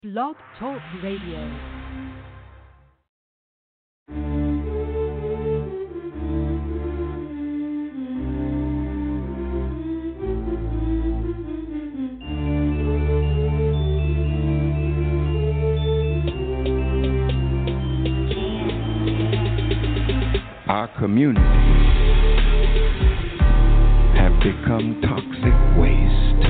Blog Talk Radio. Our communities have become toxic waste,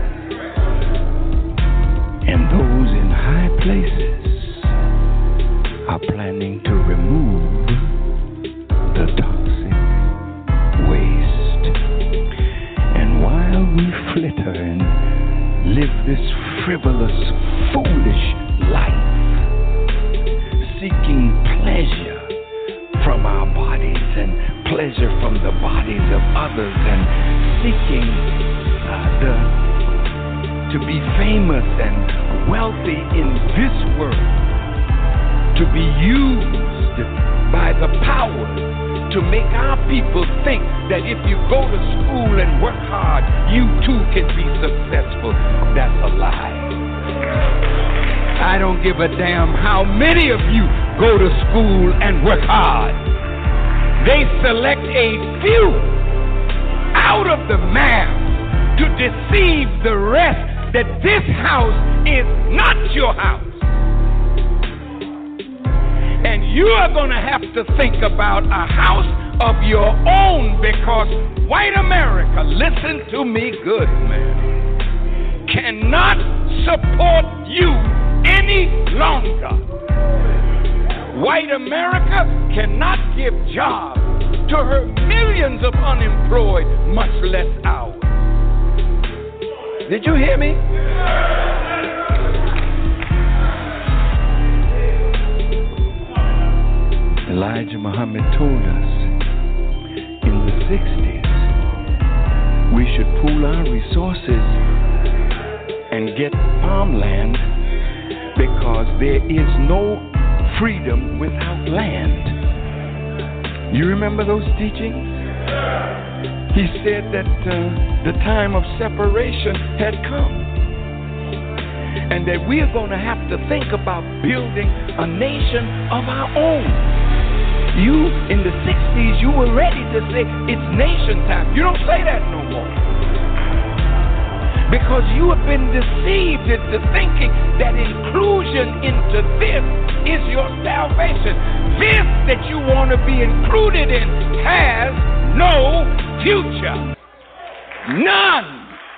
and those in high places are planning to remove the toxic waste. And while we flitter and live this frivolous, foolish life, seeking pleasure from our bodies and pleasure from the bodies of others, and seeking to be famous and wealthy in this world, to be used by the power to make our people think that if you go to school and work hard, you too can be successful. That's a lie. I don't give a damn how many of you go to school and work hard. They select a few out of the mass to deceive the rest that this house is not your house. And you are going to have to think about a house of your own, because white America, listen to me good, man, cannot support you any longer. White America cannot give jobs to her millions of unemployed, much less ours. Did you hear me? Elijah Muhammad told us in the 60s we should pool our resources and get farmland, because there is no freedom without land. You remember those teachings? He said that the time of separation had come, and that we are going to have to think about building a nation of our own. You, in the 60s, you were ready to say it's nation time. You don't say that no more, because you have been deceived into thinking that inclusion into this is your salvation. This that you want to be included in has no future. None.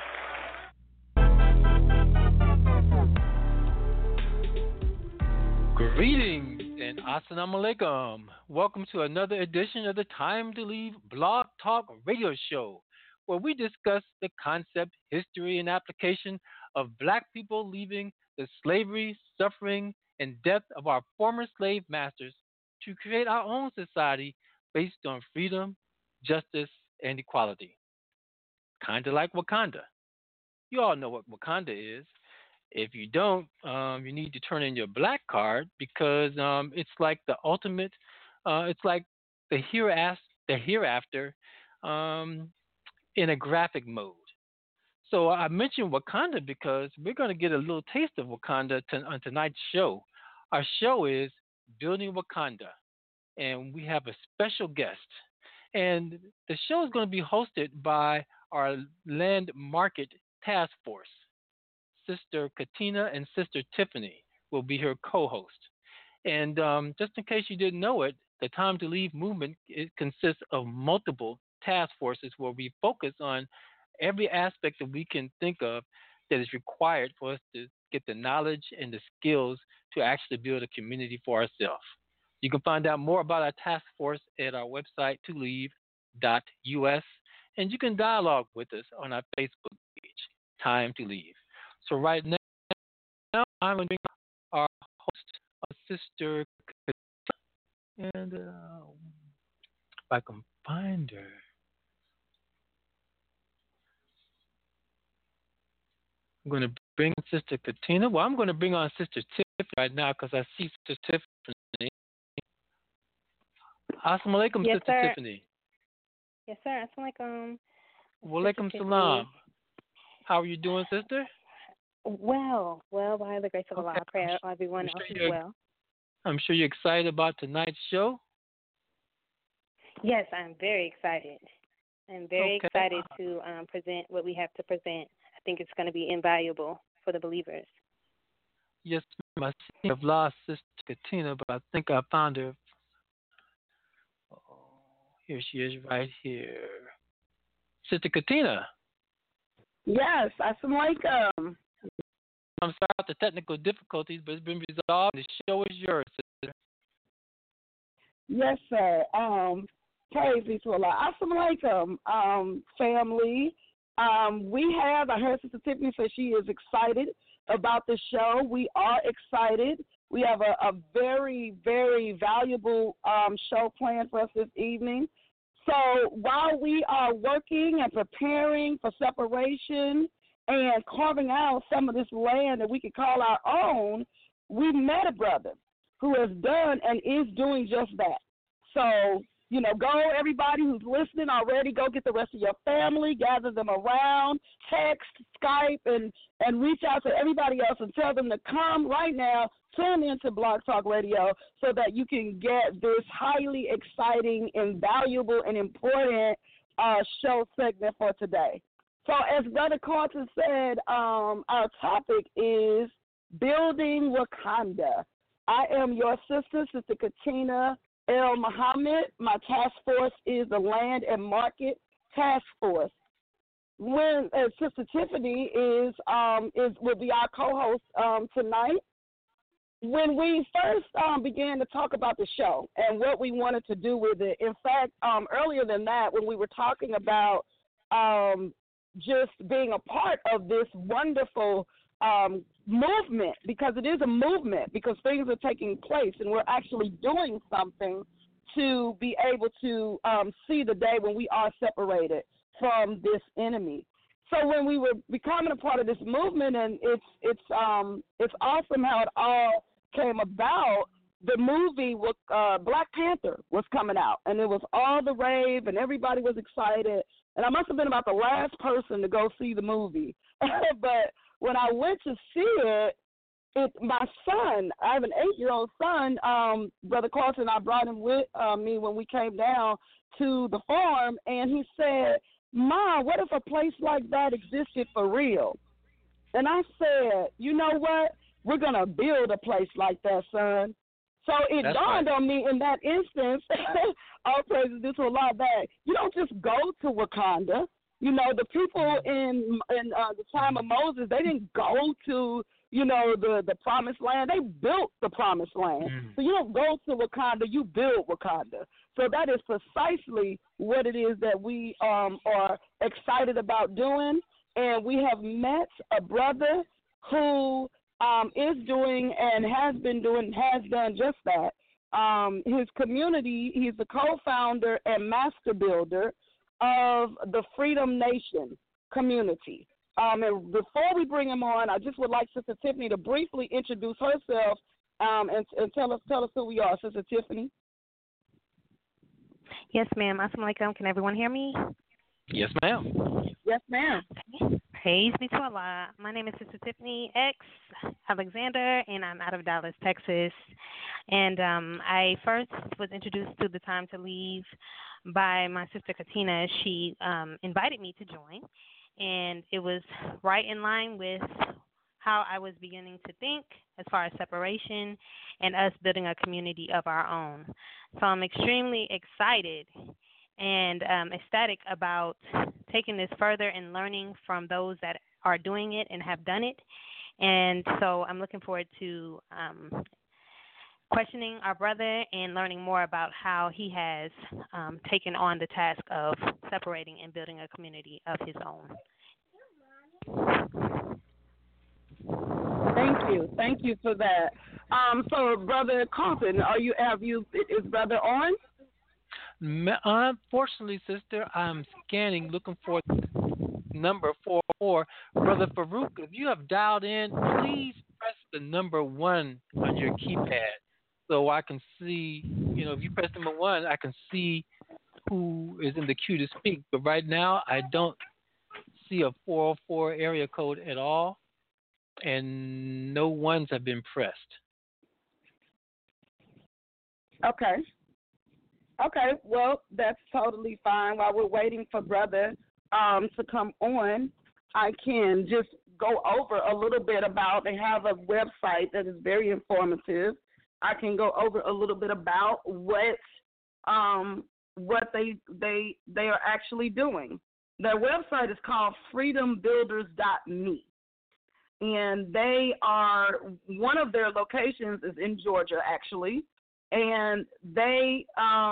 Greetings and assalamu alaikum. Welcome to another edition of the Time to Leave Blog Talk Radio Show, where we discuss the concept, history, and application of black people leaving the slavery, suffering, and death of our former slave masters to create our own society based on freedom, justice, and equality. Kind of like Wakanda. You all know what Wakanda is. If you don't, you need to turn in your black card, because it's like the ultimate, it's like the hereafter in a graphic mode. So I mentioned Wakanda because we're going to get a little taste of Wakanda on tonight's show. Our show is Building Wakanda, and we have a special guest. And the show is going to be hosted by our Land Market Task Force. Sister Katina and Sister Tiffany will be her co-host. And just in case you didn't know it, the Time to Leave movement, it consists of multiple task forces where we focus on every aspect that we can think of that is required for us to get the knowledge and the skills to actually build a community for ourselves. You can find out more about our task force at our website, toleave.us, and you can dialogue with us on our Facebook page, Time to Leave. So right now, I'm going to bring our host, Sister Katina, and if I can find her. I'm going to bring Sister Katina. Well, I'm going to bring on Sister Tiffany right now because I see Sister Tiffany. Assalamu alaikum, Yes, Sister sir. Tiffany. Yes, sir. Assalamu alaikum. Walaikum salam. How are you doing, sister? Well, by the grace of Allah, Okay. I pray everyone I'm else sure is you're well. I'm sure you're excited about tonight's show. Yes, I'm very excited. I'm very Okay. excited to present what we have to present. I think it's going to be invaluable for the believers. Yes, ma'am. I seem to have lost Sister Katina, but I think I found her. Oh, here she is right here. Sister Katina. Yes, assalamu alaikum. I'm sorry about the technical difficulties, but it's been resolved. The show is yours, sister. Yes, sir. Praise be to Allah. Assalamu alaikum, family. I heard Sister Tiffany say she is excited about the show. We are excited. We have a very, very valuable show planned for us this evening. So while we are working and preparing for separation and carving out some of this land that we could call our own, we met a brother who has done and is doing just that. So, go, everybody who's listening already, go get the rest of your family, gather them around, text, Skype, and reach out to everybody else and tell them to come right now, tune into Blog Talk Radio so that you can get this highly exciting, invaluable, and important show segment for today. So as Brother Carlton said, our topic is Building Wakanda. I am your sister, Sister Katina El Muhammad. My task force is the Land and Market Task Force. When Sister Tiffany will be our co-host tonight. When we first began to talk about the show and what we wanted to do with it, in fact, earlier than that, when we were talking about just being a part of this wonderful movement, because it is a movement, because things are taking place and we're actually doing something to be able to see the day when we are separated from this enemy. So when we were becoming a part of this movement, and it's awesome how it all came about. The movie with Black Panther was coming out, and it was all the rave, and everybody was excited. And I must have been about the last person to go see the movie. But when I went to see it, my son, I have an 8-year-old son, Brother Carlton, I brought him with me when we came down to the farm, and he said, "Mom, what if a place like that existed for real?" And I said, "You know what? We're going to build a place like that, son." So it dawned on me in that instance, all praises due to Allah, that you don't just go to Wakanda. The people in the time of Moses, they didn't go to, the promised land. They built the promised land. So you don't go to Wakanda, you build Wakanda. So that is precisely what it is that we are excited about doing. And we have met a brother who is doing and has done just that. His community, he's the co-founder and master builder of the Freedom Nation community. And before we bring him on, I just would like Sister Tiffany to briefly introduce herself and tell us who we are. Sister Tiffany. Yes, ma'am. Assalamu alaikum. Can everyone hear me? Yes, ma'am. Yes, ma'am. Praise be to Allah. My name is Sister Tiffany X Alexander, and I'm out of Dallas, Texas. And I first was introduced to the Time to Leave by my sister Katina. She invited me to join, and it was right in line with how I was beginning to think as far as separation and us building a community of our own. So I'm extremely excited and ecstatic about taking this further and learning from those that are doing it and have done it. And so I'm looking forward to questioning our brother and learning more about how he has taken on the task of separating and building a community of his own. Thank you for that. So, Brother Carlton, is Brother on? Unfortunately, sister, I'm scanning, looking for number 44. Brother Farouk, if you have dialed in, please press the number 1 on your keypad so I can see, if you press number 1, I can see who is in the queue to speak. But right now, I don't see a 404 area code at all. and no ones have been pressed. Okay. Okay. Well, that's totally fine. While we're waiting for Brother to come on, I can just go over a little bit about. They have a website that is very informative. I can go over a little bit about what they are actually doing. Their website is called freedombuilders.me. And they are, one of their locations is in Georgia, actually, and they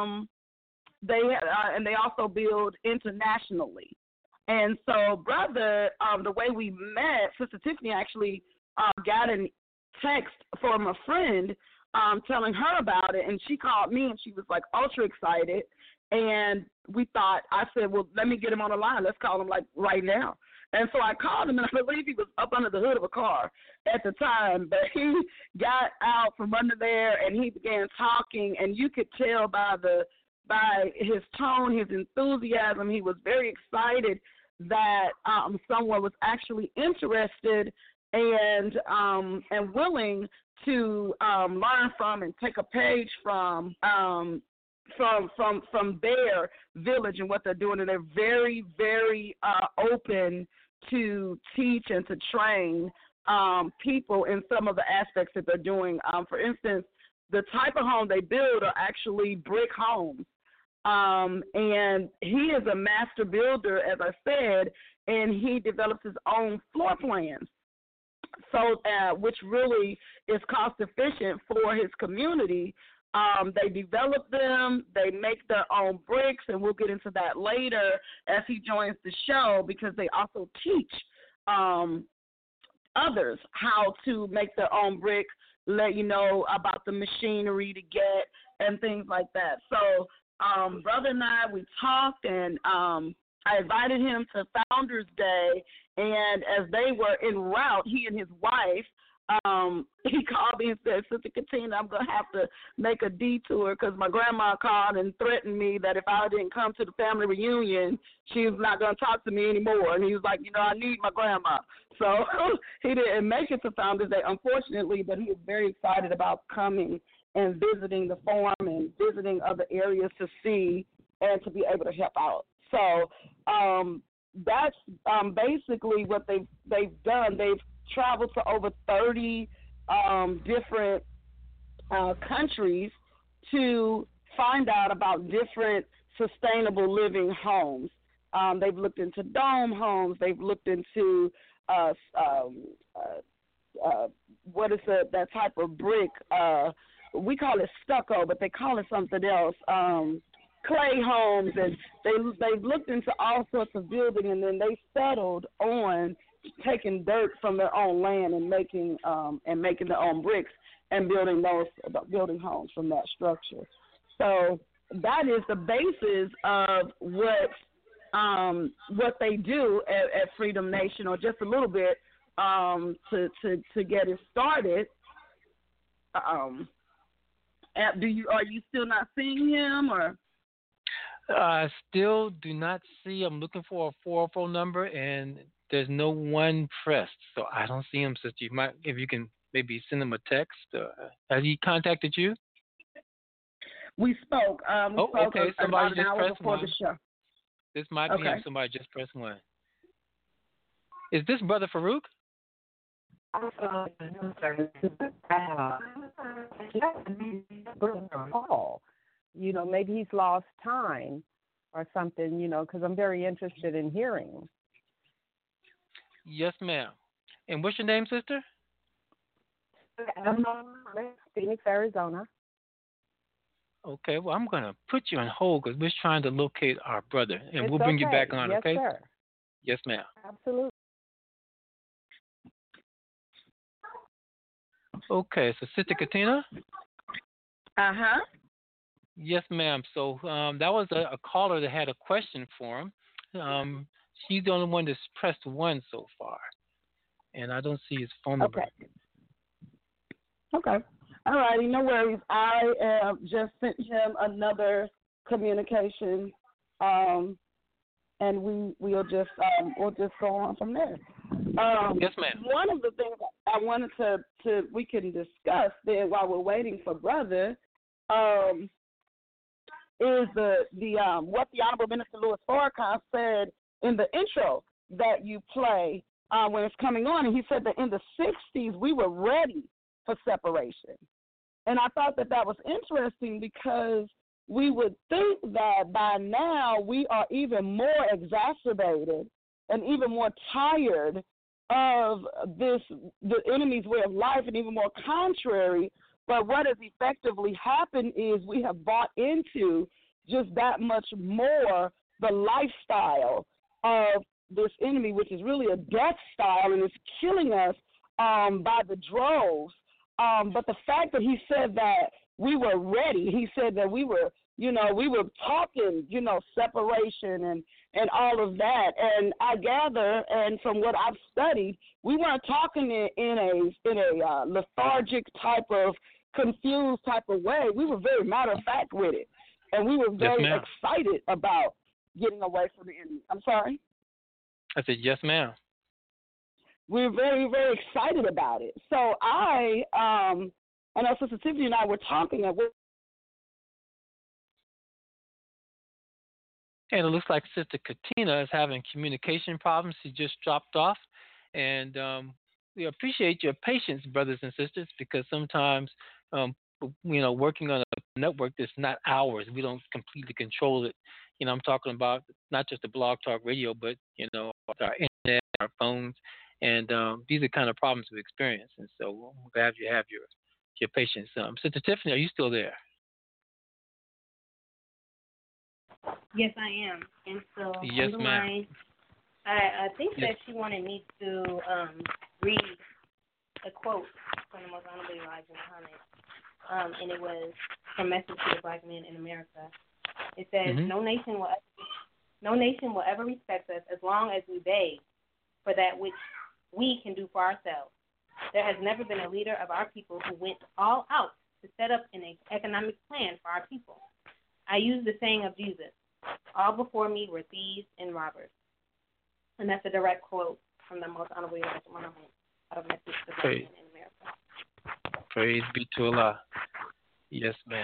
also build internationally. And so, Brother, the way we met, Sister Tiffany actually got a text from a friend telling her about it, and she called me, and she was like ultra excited. And I said, well, let me get him on the line. Let's call him like right now. And so I called him, and I believe he was up under the hood of a car at the time. But he got out from under there, and he began talking, and you could tell by his tone, his enthusiasm, he was very excited that someone was actually interested and willing to learn from and take a page from their village and what they're doing. And they're very, very open to teach and to train people in some of the aspects that they're doing. For instance, the type of home they build are actually brick homes. And he is a master builder, as I said, and he develops his own floor plans. So, which really is cost efficient for his community. They develop them, they make their own bricks, and we'll get into that later as he joins the show, because they also teach others how to make their own bricks, let you know about the machinery to get and things like that. So Brother and I, we talked, and I invited him to Founders Day, and as they were en route, he and his wife, he called me and said, Sister Katina, I'm going to have to make a detour because my grandma called and threatened me that if I didn't come to the family reunion, she was not going to talk to me anymore. And he was like, I need my grandma. So he didn't make it to Founders Day, unfortunately, but he is very excited about coming and visiting the farm and visiting other areas to see and to be able to help out. So that's basically what they've done. They've traveled to over 30 different countries to find out about different sustainable living homes. They've looked into dome homes. They've looked into what is that type of brick? We call it stucco, but they call it something else. Clay homes, and they've looked into all sorts of building, and then they settled on taking dirt from their own land and making their own bricks and building homes from that structure. So that is the basis of what they do at Freedom Nation, or just a little bit to get it started. Are you still not seeing him, or? I still do not see. I'm looking for a 404 number, and there's no one pressed, so I don't see him. Sister, if you can maybe send him a text. Has he contacted you? We spoke. Okay. Somebody just pressed one. The show. This might be him. Somebody just pressed one. Is this Brother Farouk? Maybe he's lost time or something, because I'm very interested in hearing. Yes, ma'am. And what's your name, sister? Phoenix, Arizona. Okay, well, I'm going to put you on hold because we're trying to locate our brother, and we'll bring you back on, okay? Yes, sir. Yes, ma'am. Absolutely. Okay, so Sister Katina? Uh-huh. Yes, ma'am. So that was a caller that had a question for him. She's the only one that's pressed one so far, and I don't see his phone number. Okay. All righty, no worries. I just sent him another communication, and we'll just go on from there. Yes, ma'am. One of the things I wanted to we can discuss there while we're waiting for Brother is the what the Honorable Minister Louis Farrakhan said in the intro that you play when it's coming on, and he said that in the 60s we were ready for separation. And I thought that was interesting because we would think that by now we are even more exacerbated and even more tired of the enemy's way of life and even more contrary. But what has effectively happened is we have bought into just that much more the lifestyle of this enemy, which is really a death style, and it's killing us by the droves. But the fact that he said that we were ready, he said that we were talking, separation and all of that. And I gather, and from what I've studied, we weren't talking in a lethargic type of confused type of way. We were very matter of fact with it, and we were very excited about getting away from the enemy. I'm sorry? I said, yes, ma'am. We're very, very excited about it. So I know Sister Tiffany and I were talking. And it looks like Sister Katina is having communication problems. She just dropped off. And we appreciate your patience, brothers and sisters, because sometimes, working on a network that's not ours, we don't completely control it. I'm talking about not just the Blog Talk Radio, but, our internet, our phones. And these are the kind of problems we experience. And so I'm glad you have your patience. Sister Tiffany, are you still there? Yes, I am. And so yes, ma'am. I think that she wanted me to read a quote from the Most Honorable Elijah Muhammad, and it was from Message to the Black Man in America. It says, No nation will ever respect us as long as we beg for that which we can do for ourselves. There has never been a leader of our people who went all out to set up an economic plan for our people. I use the saying of Jesus, all before me were thieves and robbers. And that's a direct quote from the Most Honorable Elijah Muhammad out of Message to the Black Man in America. Praise be to Allah. Yes, ma'am.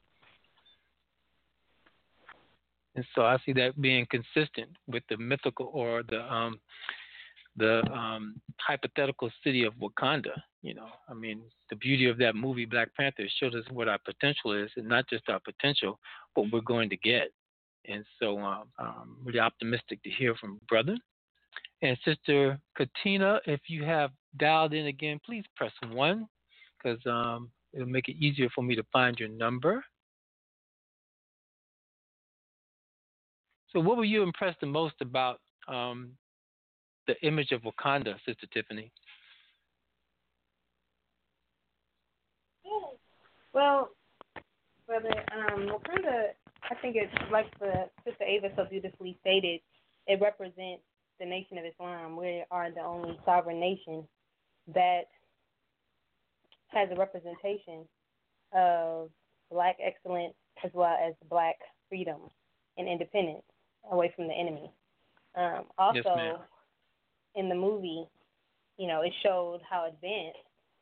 And so I see that being consistent with the mythical or the hypothetical city of Wakanda. The beauty of that movie, Black Panther, showed us what our potential is, and not just our potential, what we're going to get. And so I'm really optimistic to hear from Brother. And Sister Katina, if you have dialed in again, please press 1, because it'll make it easier for me to find your number. So what were you impressed the most about the image of Wakanda, Sister Tiffany? Well, Brother, Wakanda, I think it's like the Sister Ava so beautifully stated, it represents the Nation of Islam. We are the only sovereign nation that has a representation of Black excellence as well as Black freedom and independence away from the enemy. Also, yes, in the movie, it showed how advanced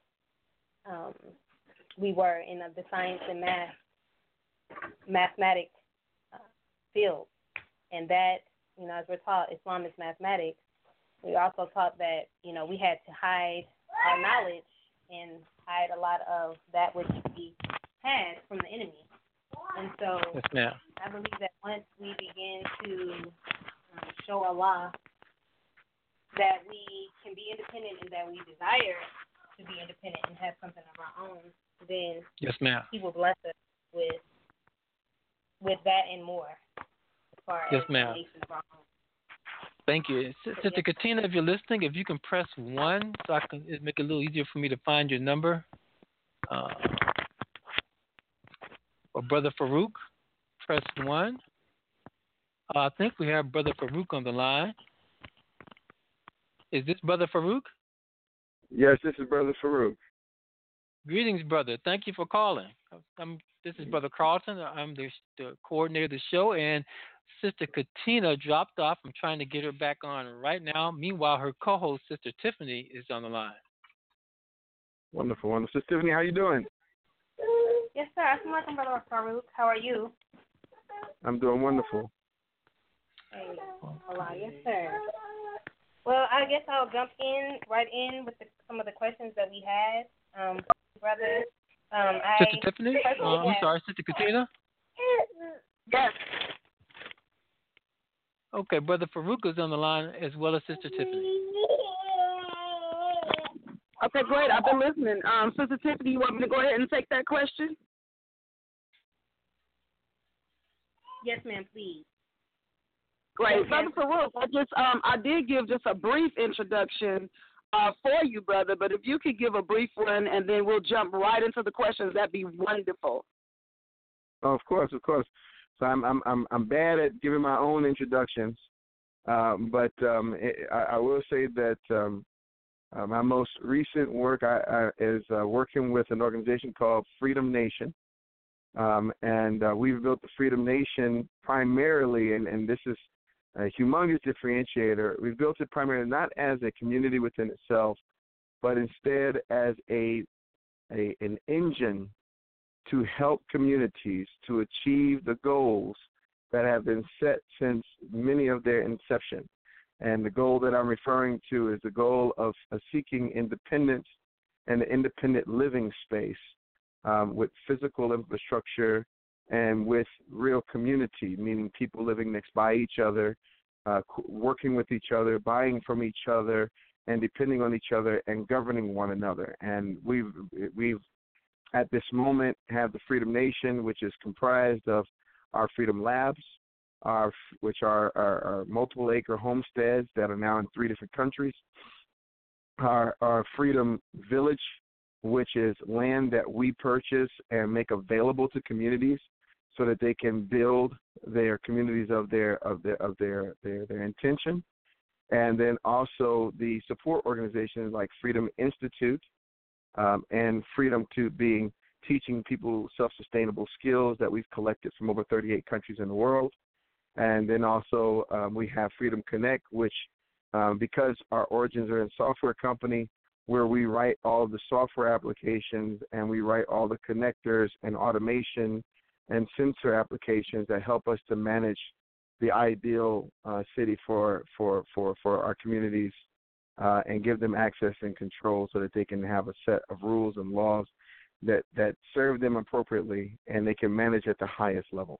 we were in the science and mathematics field. And that, as we're taught, Islam is mathematics, we also taught that, we had to hide our knowledge and hide a lot of that which we had from the enemy. And so yes, I believe that once we begin to show Allah that we can be independent and that we desire to be independent and have something of our own, then yes, ma'am. He will bless us with that and more as far yes, as ma'am. the nation of our own. Thank you. Sister Katina, if you're listening, if you can press 1 so I can make it a little easier for me to find your number. Or Brother Farouk, press 1. I think we have Brother Farouk on the line. Is this Brother Farouk? Yes, this is Brother Farouk. Greetings, brother. Thank you for calling. This is Brother Carlton. I'm the coordinator of the show, and Sister Katina dropped off. I'm trying to get her back on right now. Meanwhile, her co-host, Sister Tiffany, is on the line. Wonderful, wonderful. Sister Tiffany, how you doing? Yes, sir. Assalamualaikum, Brother Farouk. How are you? I'm doing wonderful. Hey, Allah. Yes, sir. Well, I guess I'll jump right in with some of the questions that we had, brother. Sister Tiffany? I'm sorry, Sister Katina? Yes. Okay, Brother Farouk is on the line as well as Sister Tiffany. Okay, great. I've been listening. Sister Tiffany, you want me to go ahead and take that question? Yes, ma'am, please. Great. Brother Farouk, I did give just a brief introduction for you, brother, but if you could give a brief one and then we'll jump right into the questions, that'd be wonderful. Oh, of course. So I'm bad at giving my own introductions, but I will say that my most recent work is working with an organization called Freedom Nation, and we've built the Freedom Nation primarily, and this is a humongous differentiator. We've built it primarily not as a community within itself, but instead as an engine to help communities to achieve the goals that have been set since many of their inception. And the goal that I'm referring to is the goal of seeking independence and an independent living space with physical infrastructure and with real community, meaning people living next by each other, working with each other, buying from each other, and depending on each other and governing one another. And we've at this moment have the Freedom Nation, which is comprised of our Freedom Labs, which are our multiple acre homesteads that are now in 3 different countries, our Freedom Village, which is land that we purchase and make available to communities so that they can build their communities of their intention, and then also the support organizations like Freedom Institute and Freedom to being teaching people self-sustainable skills that we've collected from over 38 countries in the world. And then also we have Freedom Connect, which because our origins are in a software company where we write all of the software applications and we write all the connectors and automation and sensor applications that help us to manage the ideal city for our communities and give them access and control so that they can have a set of rules and laws that serve them appropriately and they can manage at the highest level.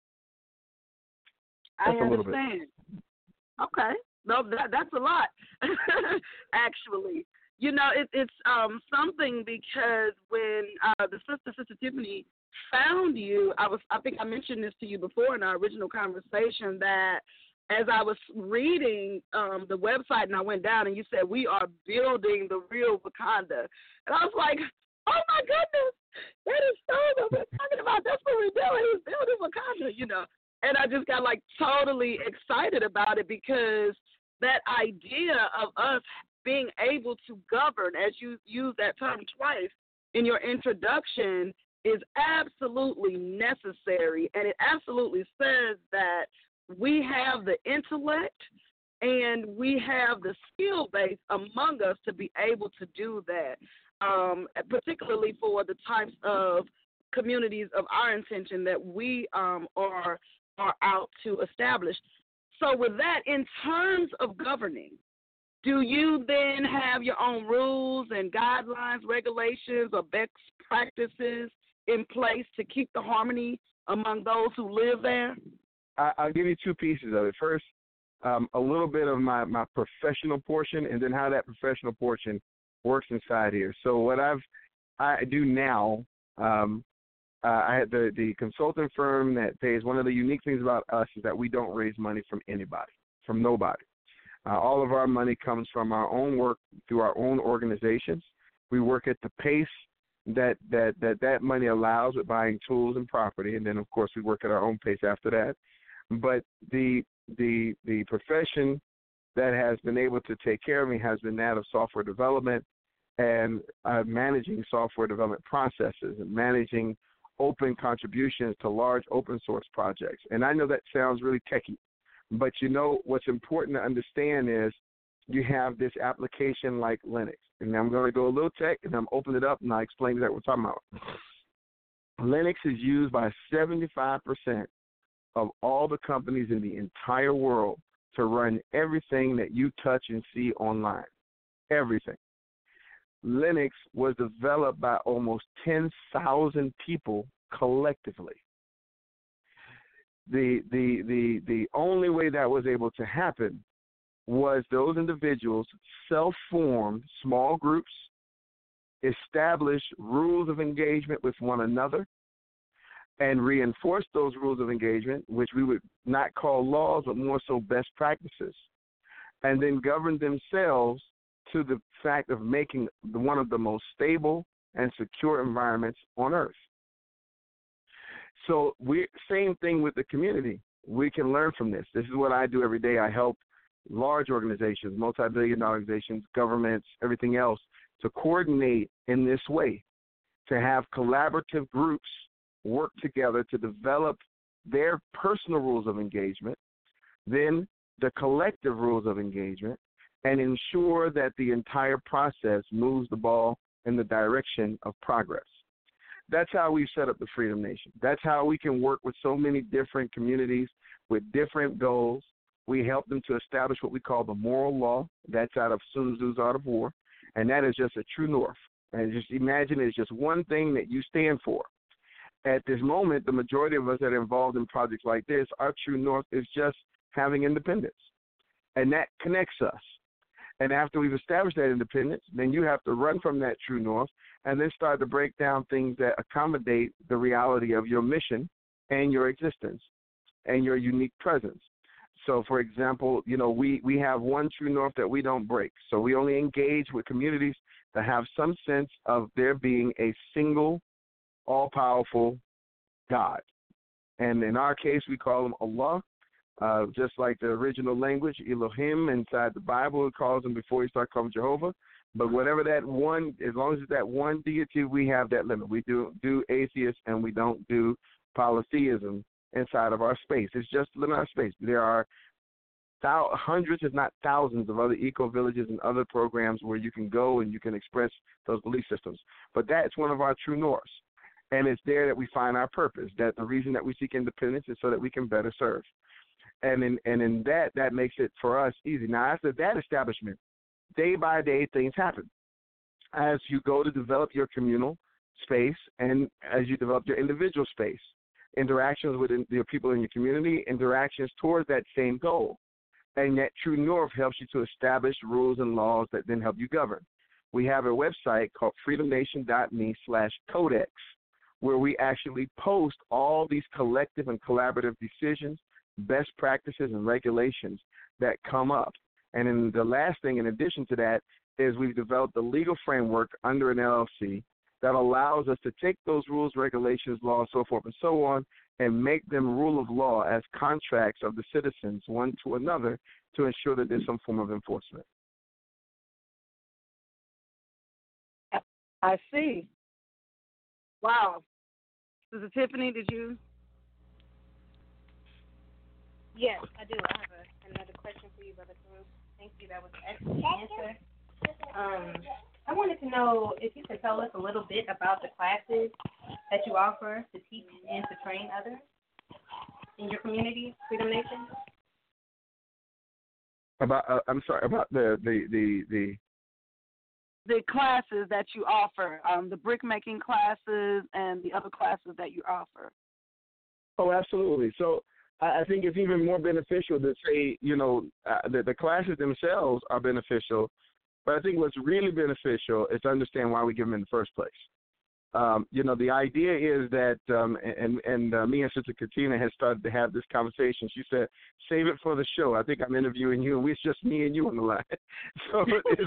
I understand. Okay. No, that's a lot, actually. You know, it's something because when the Sister Tiffany found you, I think I mentioned this to you before in our original conversation that as I was reading the website and I went down and you said, we are building the real Wakanda. And I was like, oh, my goodness, that is so what we're talking about. That's what we're doing is building Wakanda, you know. And I just got, like, totally excited about it because that idea of us being able to govern, as you use that term twice in your introduction, is absolutely necessary. And it absolutely says that we have the intellect and we have the skill base among us to be able to do that, particularly for the types of communities of our intention that we are out to establish. So with that, in terms of governing, do you then have your own rules and guidelines, regulations, or best practices in place to keep the harmony among those who live there? I'll give you 2 pieces of it. First, a little bit of my professional portion, and then how that professional portion works inside here. So what I do now, I had the consulting firm that pays. One of the unique things about us is that we don't raise money from anybody, from nobody. All of our money comes from our own work through our own organizations. We work at the pace that money allows with buying tools and property, and then of course we work at our own pace after that. But the profession that has been able to take care of me has been that of software development and managing software development processes and managing open contributions to large open source projects. And I know that sounds really techy, but what's important to understand is you have this application like Linux. And I'm going to go a little tech, and I'm open it up, and I'll explain exactly what I'm talking about. Linux is used by 75% of all the companies in the entire world to run everything that you touch and see online. Everything. Linux was developed by almost 10,000 people collectively. The only way that was able to happen was those individuals self-formed small groups, established rules of engagement with one another, and reinforced those rules of engagement, which we would not call laws, but more so best practices, and then governed themselves to the fact of making one of the most stable and secure environments on earth. So same thing with the community. We can learn from this. This is what I do every day. I help large organizations, multi-billion-dollar organizations, governments, everything else, to coordinate in this way, to have collaborative groups work together to develop their personal rules of engagement, then the collective rules of engagement, and ensure that the entire process moves the ball in the direction of progress. That's how we've set up the Freedom Nation. That's how we can work with so many different communities with different goals. We help them to establish what we call the moral law. That's out of Sun Tzu's Art of War, and that is just a true north. And just imagine it's just one thing that you stand for. At this moment, the majority of us that are involved in projects like this, our true north is just having independence, and that connects us. And after we've established that independence, then you have to run from that true north and then start to break down things that accommodate the reality of your mission and your existence and your unique presence. So, for example, we have one true north that we don't break. So we only engage with communities that have some sense of there being a single, all-powerful God. And in our case, we call him Allah. Just like the original language, Elohim, inside the Bible, it calls him before you start calling Jehovah. But whatever that one, as long as it's that one deity, we have that limit. We do atheists, and we don't do polytheism inside of our space. It's just limit our space. There are hundreds, if not thousands, of other eco-villages and other programs where you can go and you can express those belief systems. But that's one of our true norths. And it's there that we find our purpose, that the reason that we seek independence is so that we can better serve. And in that makes it for us easy. Now, after that establishment, day by day, things happen. As you go to develop your communal space and as you develop your individual space, interactions with your people in your community, interactions towards that same goal. And that true north helps you to establish rules and laws that then help you govern. We have a website called freedomnation.me/codex, where we actually post all these collective and collaborative decisions, best practices, and regulations that come up. And then the last thing in addition to that is we've developed a legal framework under an LLC that allows us to take those rules, regulations, laws, so forth and so on, and make them rule of law as contracts of the citizens one to another to ensure that there's some form of enforcement. I see. Wow. Sister Tiffany, did you? Yes, I do. I have another question for you, Brother Cruz. Thank you. That was an excellent answer. I wanted to know if you could tell us a little bit about the classes that you offer to teach and to train others in your community, Freedom Nation. About the classes that you offer, the brick making classes and the other classes that you offer. Oh, absolutely. So I think it's even more beneficial to say, the classes themselves are beneficial, but I think what's really beneficial is to understand why we give them in the first place. The idea is that, me and Sister Katina has started to have this conversation. She said, save it for the show. I think I'm interviewing you, and it's just me and you on the line. So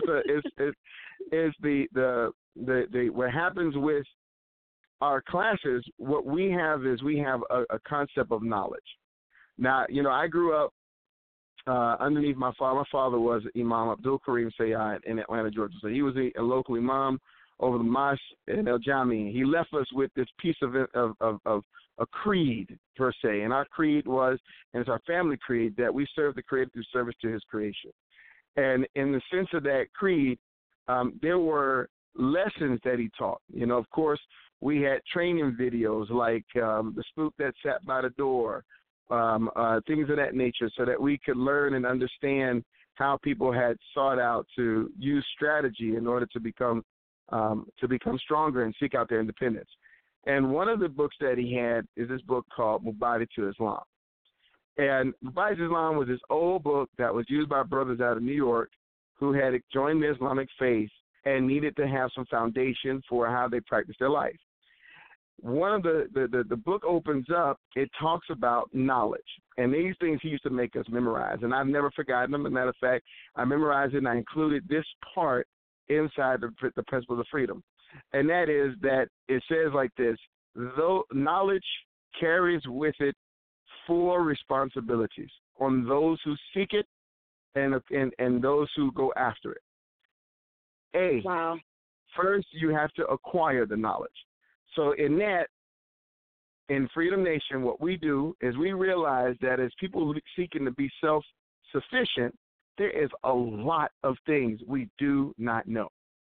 what happens with our classes, what we have is we have a concept of knowledge. Now, I grew up underneath my father. My father was Imam Abdul Karim Sayyad in Atlanta, Georgia. So he was a local imam over the Mosque in El Jami. He left us with this piece of a creed, per se. And our creed was, and it's our family creed, that we serve the Creator through service to His creation. And in the sense of that creed, there were lessons that he taught. You know, of course, we had training videos like the spook that sat by the door, things of that nature, so that we could learn and understand how people had sought out to use strategy in order to become stronger and seek out their independence. And one of the books that he had is this book called Mubadi to Islam. And Mubadi to Islam was this old book that was used by brothers out of New York who had joined the Islamic faith and needed to have some foundation for how they practice their life. One of the book opens up, it talks about knowledge. And these things he used to make us memorize. And I've never forgotten them. As a matter of fact, I memorized it and I included this part inside the Principles of Freedom. And that is that it says like this: though knowledge carries with it 4 responsibilities on those who seek it and those who go after it. Wow. First, you have to acquire the knowledge. So in Freedom Nation, what we do is we realize that as people seeking to be self-sufficient, there is a lot of things we do not know.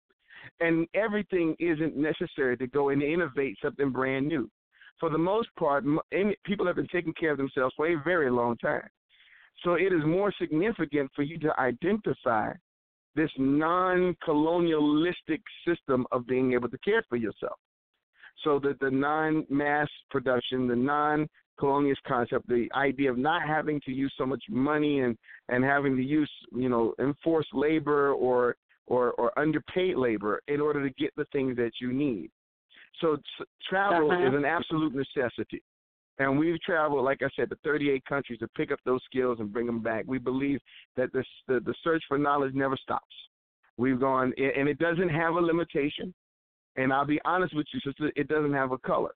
And everything isn't necessary to go and innovate something brand new. For the most part, people have been taking care of themselves for a very long time. So it is more significant for you to identify this non-colonialistic system of being able to care for yourself. So that the non-mass production, the non-colonialist concept, the idea of not having to use so much money and having to use, enforced labor or underpaid labor in order to get the things that you need. So travel is an absolute necessity. And we've traveled, like I said, to 38 countries to pick up those skills and bring them back. We believe that the search for knowledge never stops. We've gone, and it doesn't have a limitation. And I'll be honest with you, sister, it doesn't have a color.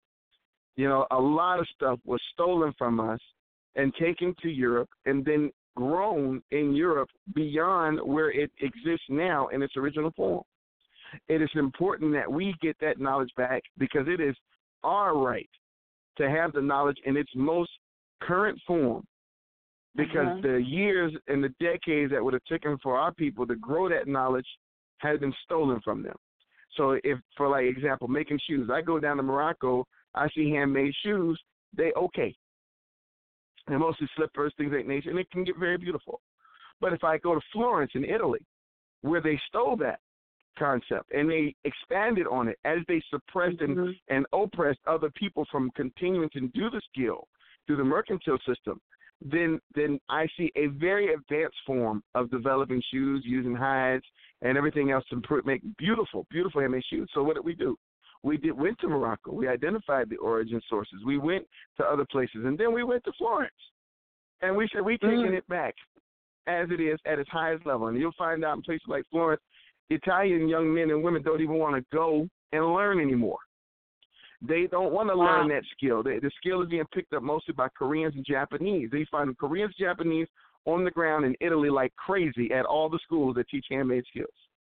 A lot of stuff was stolen from us and taken to Europe and then grown in Europe beyond where it exists now in its original form. It is important that we get that knowledge back because it is our right to have the knowledge in its most current form, because the years and the decades that would have taken for our people to grow that knowledge had been stolen from them. So if, for like example, making shoes, I go down to Morocco, I see handmade shoes, they okay. They're mostly slippers, things like nature, and it can get very beautiful. But if I go to Florence in Italy, where they stole that concept and they expanded on it as they suppressed and oppressed other people from continuing to do the skill through the mercantile system, then I see a very advanced form of developing shoes using hides and everything else to make beautiful, beautiful handmade shoes. So what did we do? We went to Morocco. We identified the origin sources. We went to other places, and then we went to Florence. And we said, we're taking it back as it is at its highest level. And you'll find out in places like Florence, Italian young men and women don't even want to go and learn anymore. They don't want to learn that skill. The skill is being picked up mostly by Koreans and Japanese. They find Koreans and Japanese on the ground in Italy like crazy at all the schools that teach handmade skills.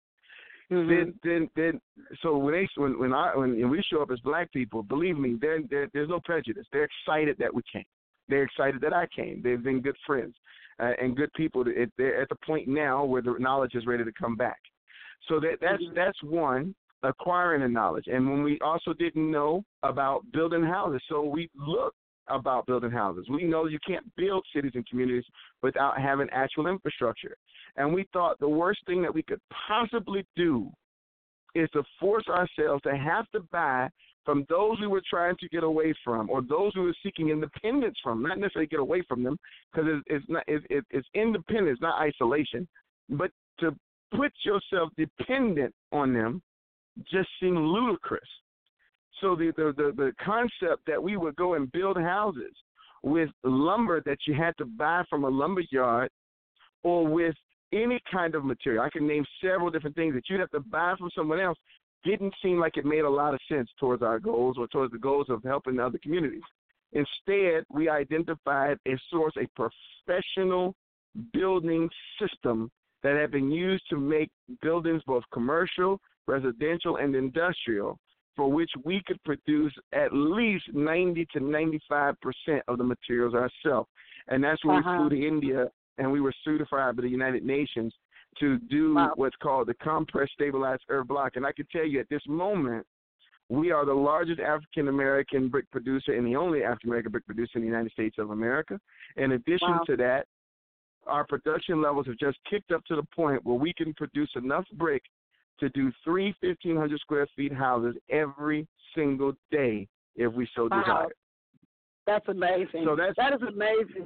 So when we show up as black people, believe me, there's no prejudice. They're excited that we came. They're excited that I came. They've been good friends and good people. They're at the point now where the knowledge is ready to come back. So that's one, acquiring the knowledge. And when we also didn't know about building houses, so we looked about building houses. We know you can't build cities and communities without having actual infrastructure. And we thought the worst thing that we could possibly do is to force ourselves to have to buy from those we were trying to get away from, or those we were seeking independence from, not necessarily get away from them, because it's independence, not isolation, but to put yourself dependent on them just seemed ludicrous. So the concept that we would go and build houses with lumber that you had to buy from a lumber yard, or with any kind of material, I can name several different things that you'd have to buy from someone else, didn't seem like it made a lot of sense towards our goals or towards the goals of helping other communities. Instead, we identified a professional building system that had been used to make buildings both commercial residential, and industrial, for which we could produce at least 90 to 95% of the materials ourselves. And that's when we flew to India, and we were certified by the United Nations to do what's called the compressed stabilized earth block. And I can tell you at this moment, we are the largest African-American brick producer and the only African-American brick producer in the United States of America. In addition to that, our production levels have just kicked up to the point where we can produce enough brick to do 3 1,500 square feet houses every single day if we so desire. That's amazing. So that is amazing.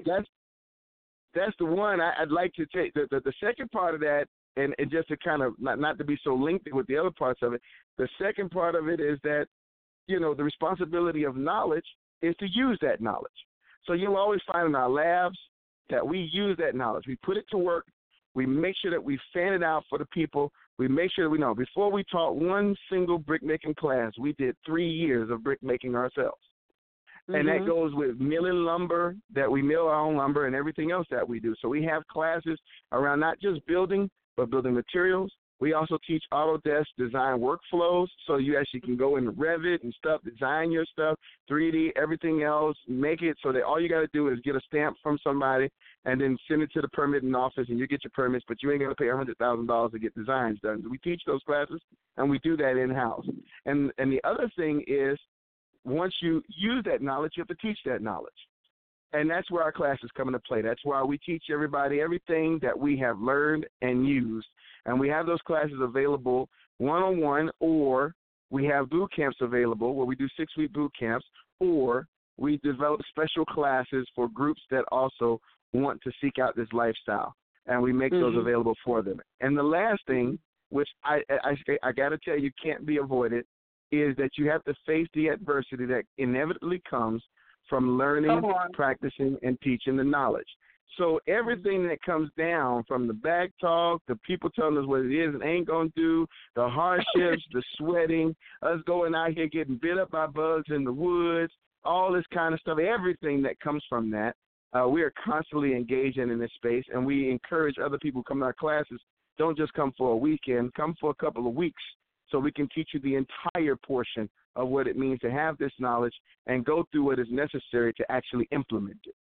That's the one I'd like to take. The second part of that, and just to kind of not to be so linked with the other parts of it, the second part of it is that, the responsibility of knowledge is to use that knowledge. So you'll always find in our labs that we use that knowledge. We put it to work. We make sure that we fan it out for the people. We make sure that we know. Before we taught one single brick-making class, we did 3 years of brick making ourselves. And that goes with milling lumber, that we mill our own lumber, and everything else that we do. So we have classes around not just building, but building materials. We also teach Autodesk design workflows, so you actually can go in Revit and stuff, design your stuff, 3D, everything else, make it so that all you got to do is get a stamp from somebody and then send it to the permitting office, and you get your permits, but you ain't going to pay $100,000 to get designs done. So we teach those classes, and we do that in-house. And the other thing is, once you use that knowledge, you have to teach that knowledge. And that's where our classes come into play. That's why we teach everybody everything that we have learned and used. And we have those classes available one-on-one, or we have boot camps available where we do 6-week boot camps, or we develop special classes for groups that also want to seek out this lifestyle. And we make those available for them. And the last thing, which I got to tell you can't be avoided, is that you have to face the adversity that inevitably comes from learning, practicing, and teaching the knowledge. So everything that comes down from the back talk, the people telling us what it is and ain't going to do, the hardships, the sweating, us going out here getting bit up by bugs in the woods, all this kind of stuff, everything that comes from that, we are constantly engaged in this space, and we encourage other people who come to our classes, don't just come for a weekend, come for a couple of weeks, so we can teach you the entire portion of what it means to have this knowledge and go through what is necessary to actually implement it.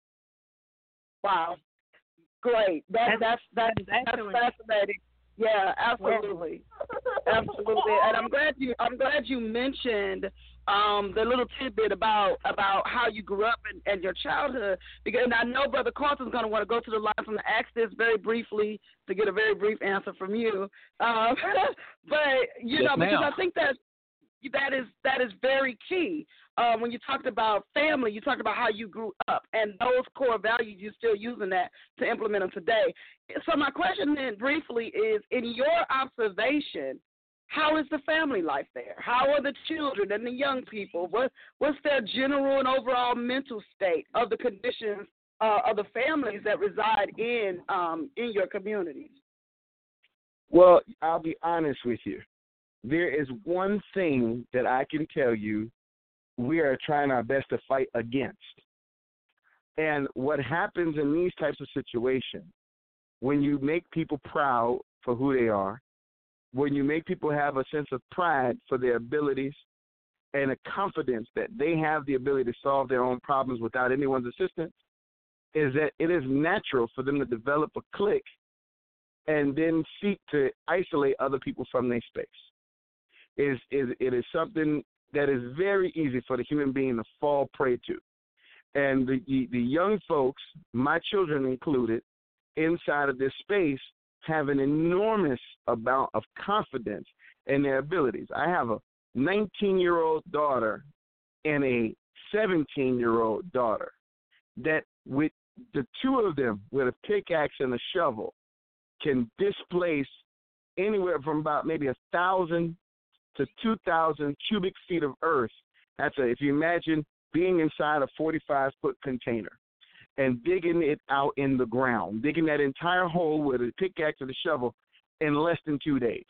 Wow, great! That's fascinating. Yeah, absolutely, absolutely. And I'm glad you mentioned the little tidbit about how you grew up and your childhood, because I know Brother Carlton's going to want to go to the line from the ask this very briefly to get a very brief answer from you. But because I think that is very key. When you talked about family, you talked about how you grew up, and those core values, you're still using that to implement them today. So my question then briefly is, in your observation, how is the family life there? How are the children and the young people? What's their general and overall mental state of the conditions of the families that reside in your communities? Well, I'll be honest with you. There is one thing that I can tell you we are trying our best to fight against. And what happens in these types of situations, when you make people proud for who they are, when you make people have a sense of pride for their abilities and a confidence that they have the ability to solve their own problems without anyone's assistance, is that it is natural for them to develop a clique and then seek to isolate other people from their space. It is something that is very easy for the human being to fall prey to. And the young folks, my children included, inside of this space have an enormous amount of confidence in their abilities. I have a 19-year-old daughter and a 17-year-old daughter that with the two of them with a pickaxe and a shovel can displace anywhere from about maybe 1,000 to 2,000 cubic feet of earth. If you imagine being inside a 45-foot container and digging it out in the ground, digging that entire hole with a pickaxe and a shovel in less than 2 days.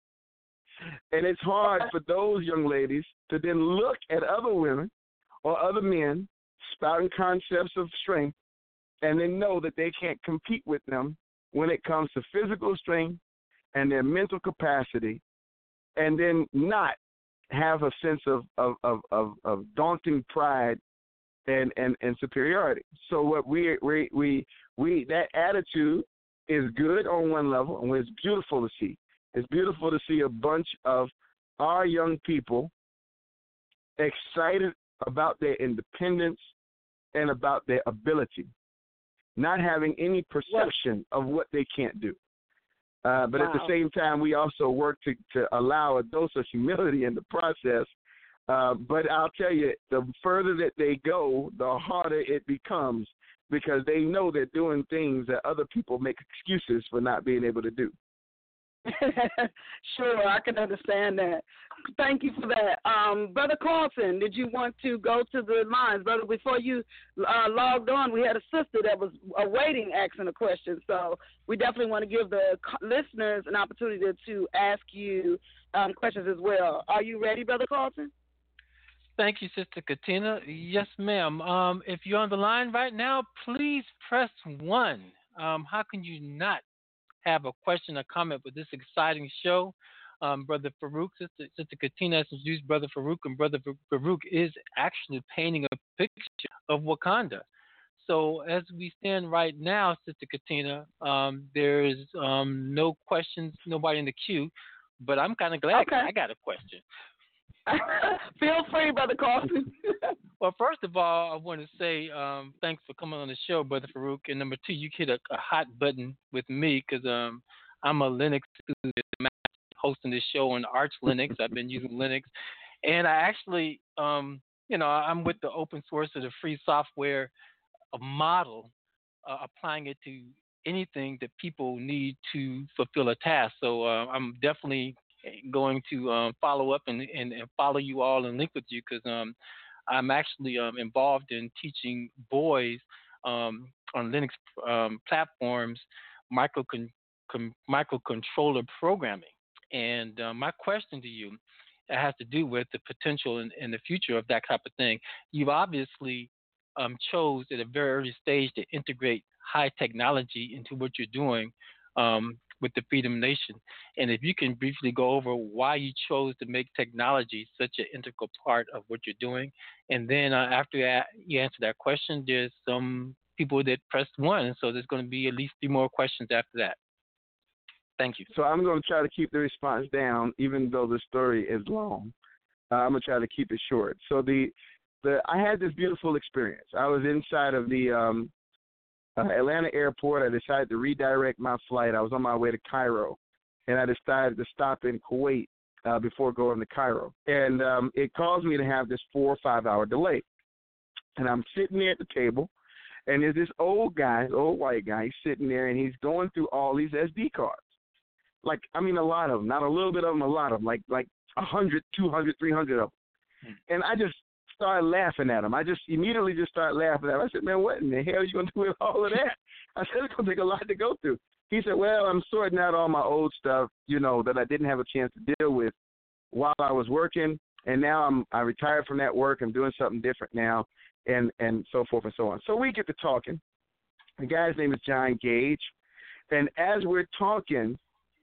And it's hard for those young ladies to then look at other women or other men spouting concepts of strength and then know that they can't compete with them when it comes to physical strength and their mental capacity and then not have a sense of daunting pride and superiority. So what we that attitude is good on one level, and it's beautiful to see. It's beautiful to see a bunch of our young people excited about their independence and about their ability, not having any perception of what they can't do. But at the same time, we also work to allow a dose of humility in the process. But I'll tell you, the further that they go, the harder it becomes, because they know they're doing things that other people make excuses for not being able to do. Sure, I can understand that. Thank you for that. Brother Carlton, did you want to go to the lines? Brother, before you logged on, we had a sister that was awaiting asking a question. So we definitely want to give the listeners an opportunity to ask you questions as well. Are you ready, Brother Carlton? Thank you, Sister Katina. Yes, ma'am. If you're on the line right now, please press 1. How can you not have a question or comment with this exciting show? Brother Farouk, Sister Katina has introduced Brother Farouk, and Brother Farouk is actually painting a picture of Wakanda. So as we stand right now, Sister Katina, there's no questions, nobody in the queue, but I'm kind of glad I got a question. Feel free, Brother Carlton. Well, first of all, I want to say thanks for coming on the show, Brother Farouk. And number 2, you hit a hot button with me because I'm a Linux student hosting this show on Arch Linux. I've been using Linux. And I actually, I'm with the open source of the free software model, applying it to anything that people need to fulfill a task. So I'm definitely going to follow up and follow you all and link with you because I'm actually involved in teaching boys on Linux platforms microcontroller programming. And my question to you has to do with the potential in the future of that type of thing. You've obviously chose at a very early stage to integrate high technology into what you're doing with the Freedom Nation. And if you can briefly go over why you chose to make technology such an integral part of what you're doing. And then after you answer that question, there's some people that pressed 1. And so there's going to be at least 3 more questions after that. Thank you. So I'm going to try to keep the response down, even though the story is long. I'm going to try to keep it short. So I had this beautiful experience. I was inside of the Atlanta airport. I decided to redirect my flight. I was on my way to Cairo, and I decided to stop in Kuwait before going to Cairo. And it caused me to have this 4 or 5 hour delay. And I'm sitting there at the table, and there's this old white guy, he's sitting there, and he's going through all these SD cards. Like, I mean, a lot of them, not a little bit of them, a lot of them, like 100, 200, 300 of them. And I just started laughing at him. I just immediately started laughing at him. I said, man, what in the hell are you going to do with all of that? I said, it's going to take a lot to go through. He said, well, I'm sorting out all my old stuff, that I didn't have a chance to deal with while I was working. And now I retired from that work. I'm doing something different now, and so forth and so on. So we get to talking. The guy's name is John Gage. And as we're talking,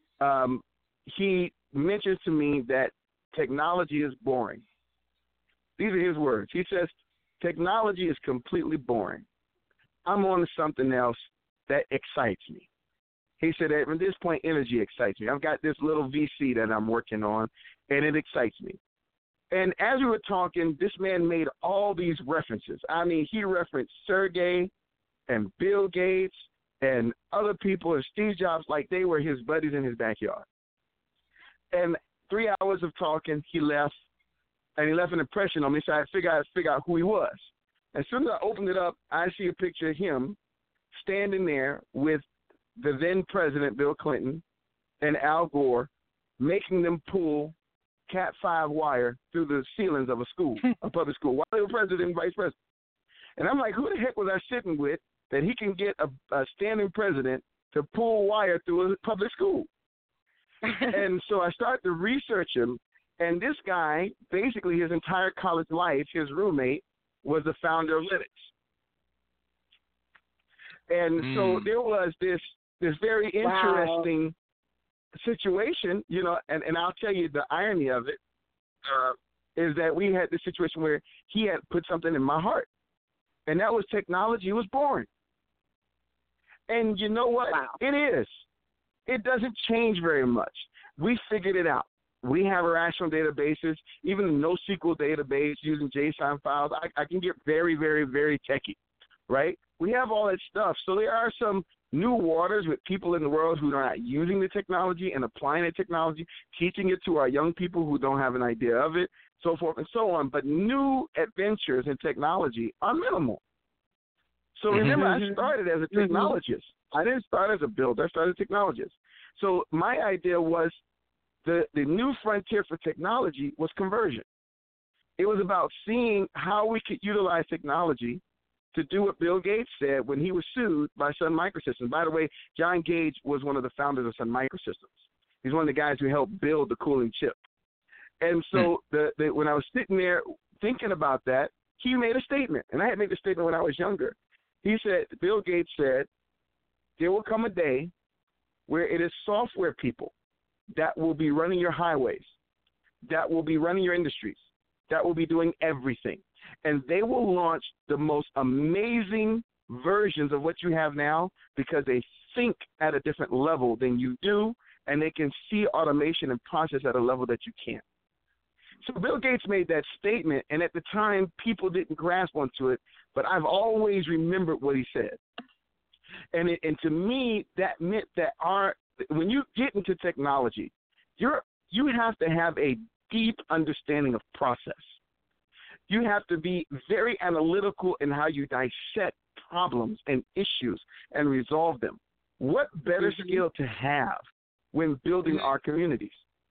he mentions to me that technology is boring. These are his words. He says, technology is completely boring. I'm on to something else that excites me. He said, at this point, energy excites me. I've got this little VC that I'm working on, and it excites me. And as we were talking, this man made all these references. I mean, he referenced Sergey and Bill Gates and other people and Steve Jobs like they were his buddies in his backyard. And 3 hours of talking, he left, and he left an impression on me, so I figured out who he was. As soon as I opened it up, I see a picture of him standing there with the then president, Bill Clinton, and Al Gore, making them pull Cat5 wire through the ceilings of a school, a public school, while they were president and vice president. And I'm like, who the heck was I sitting with that he can get a standing president to pull wire through a public school? And so I started to research him, and this guy, basically his entire college life, his roommate, was the founder of Linux. And so there was this very interesting situation, and I'll tell you the irony of it is that we had this situation where he had put something in my heart, and that was technology was born. And you know what? Wow. It is. It doesn't change very much. We figured it out. We have rational databases, even a NoSQL database using JSON files. I can get very, very, very techie, right? We have all that stuff. So there are some new waters with people in the world who are not using the technology and applying the technology, teaching it to our young people who don't have an idea of it, so forth and so on. But new adventures in technology are minimal. So remember, I started as a technologist. I didn't start as a builder. I started as a technologist. So my idea was the new frontier for technology was conversion. It was about seeing how we could utilize technology to do what Bill Gates said when he was sued by Sun Microsystems. By the way, John Gage was one of the founders of Sun Microsystems. He's one of the guys who helped build the cooling chip. And so when I was sitting there thinking about that, he made a statement, and I had made a statement when I was younger. He said, Bill Gates said, there will come a day where it is software people that will be running your highways, that will be running your industries, that will be doing everything. And they will launch the most amazing versions of what you have now because they think at a different level than you do, and they can see automation and process at a level that you can't. So Bill Gates made that statement, and at the time, people didn't grasp onto it, but I've always remembered what he said. And to me, that meant that when you get into technology, you have to have a deep understanding of process. You have to be very analytical in how you dissect problems and issues and resolve them. What better skill to have when building our communities?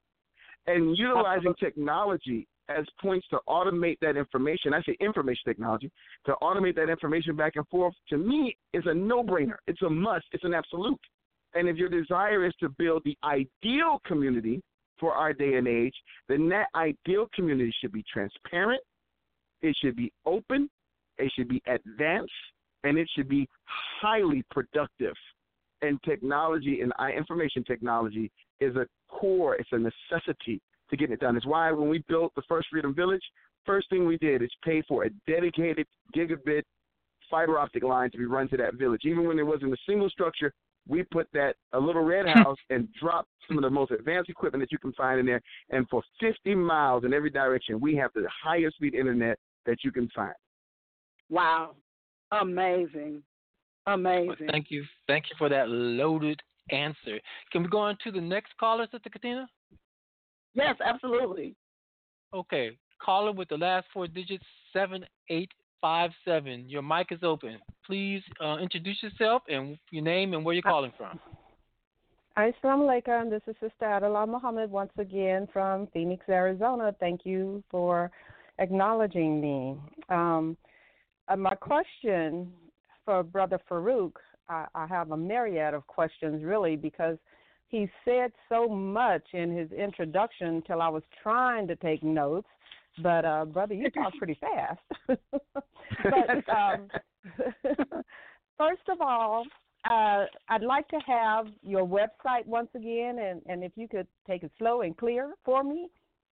And utilizing technology as points to automate that information, I say information technology, to automate that information back and forth, to me, is a no-brainer. It's a must. It's an absolute. And if your desire is to build the ideal community for our day and age, then that ideal community should be transparent, it should be open, it should be advanced, and it should be highly productive. And technology and information technology is a core, it's a necessity to getting it done. It's why when we built the first Freedom Village, first thing we did is pay for a dedicated gigabit fiber optic line to be run to that village. Even when there wasn't a single structure, we put a little red house and dropped some of the most advanced equipment that you can find in there. And for 50 miles in every direction, we have the highest speed internet that you can find. Wow. Amazing. Amazing. Well, thank you for that loaded answer. Can we go on to the next caller, Sister Katina? Yes, absolutely. Okay. Caller with the last four digits, 7857. Your mic is open. Please introduce yourself and your name and where you're calling from. Assalamu alaikum. This is Sister Adela Muhammad once again from Phoenix, Arizona. Thank you for acknowledging me. My question for Brother Farouk, I have a myriad of questions really because he said so much in his introduction till I was trying to take notes. But, Brother, you talk pretty fast. But first of all, I'd like to have your website once again, and if you could take it slow and clear for me.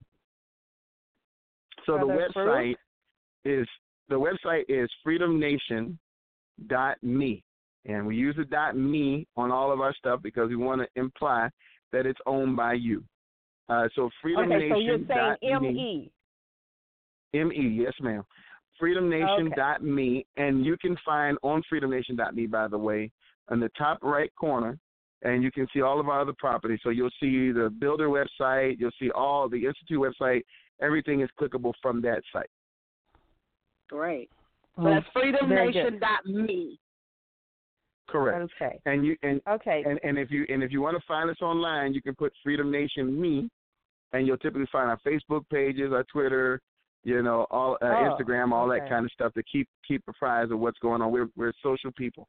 So Brother the website is freedomnation.me. And we use the .me on all of our stuff because we want to imply that it's owned by you. So freedomnation.me. Okay, so you're saying M-E. M-E, yes, ma'am. freedomnation.me. And you can find on freedomnation.me, by the way, in the top right corner, and you can see all of our other properties. So you'll see the builder website, you'll see all the Institute website. Everything is clickable from that site. Great. So that's freedomnation.me. Correct. Okay. And okay. And if you want to find us online, you can put Freedom Nation Me, and you'll typically find our Facebook pages, our Twitter, all Instagram, all that kind of stuff to keep apprised of what's going on. We're social people.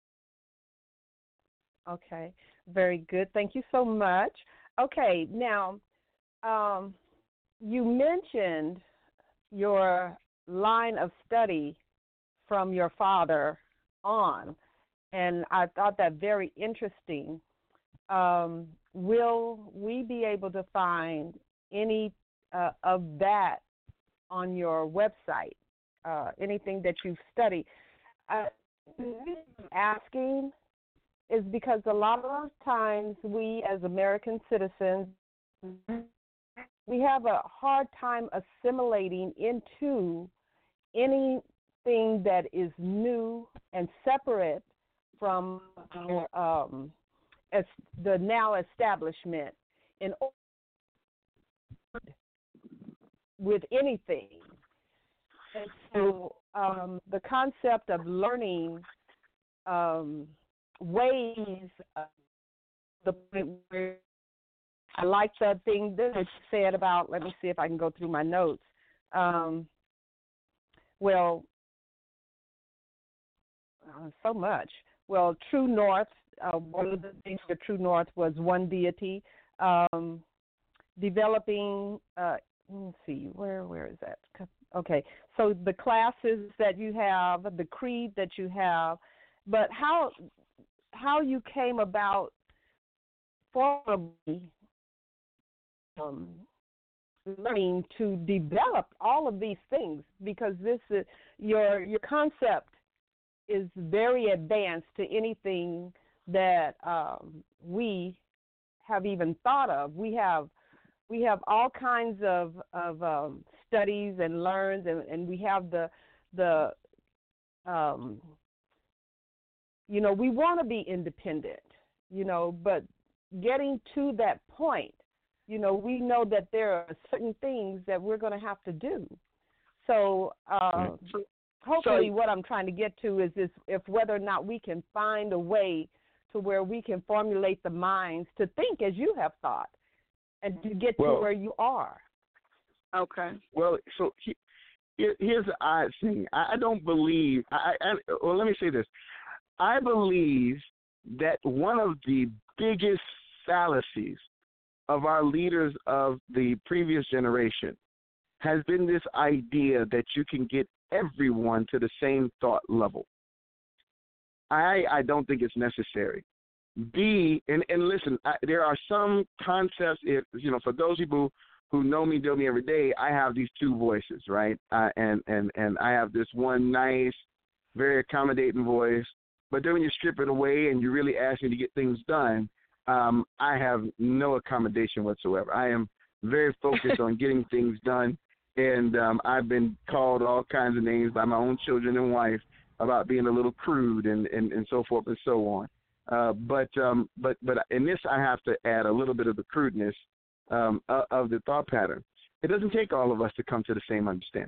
Okay. Very good. Thank you so much. Okay. Now, you mentioned your line of study from your father on. And I thought that very interesting. will we be able to find any of that on your website? Anything that you've studied? The reason I'm asking is because a lot of times we as American citizens, we have a hard time assimilating into anything that is new and separate from the now establishment in with anything. And so the concept of learning ways, the point where I like the thing that you said about, let me see if I can go through my notes. So much. Well, True North, one of the things for True North was one deity. Developing, let me see, where is that? Okay, so the classes that you have, the creed that you have, but how you came about formally learning to develop all of these things, because this is your concept is very advanced to anything that we have even thought of. We have all kinds of studies and learns, and we have the we want to be independent, but getting to that point, we know that there are certain things that we're going to have to do. So hopefully what I'm trying to get to is if whether or not we can find a way to where we can formulate the minds to think as you have thought and to get to where you are. Okay. Well, so here's the odd thing. I don't believe, well, let me say this. I believe that one of the biggest fallacies of our leaders of the previous generation has been this idea that you can get everyone to the same thought level. I don't think it's necessary. And listen, there are some concepts, for those people who know me every day, I have these two voices, right? And I have this one nice, very accommodating voice. But then when you strip it away and you really ask me to get things done, I have no accommodation whatsoever. I am very focused on getting things done. And I've been called all kinds of names by my own children and wife about being a little crude and so forth and so on. But in this, I have to add a little bit of the crudeness of the thought pattern. It doesn't take all of us to come to the same understanding.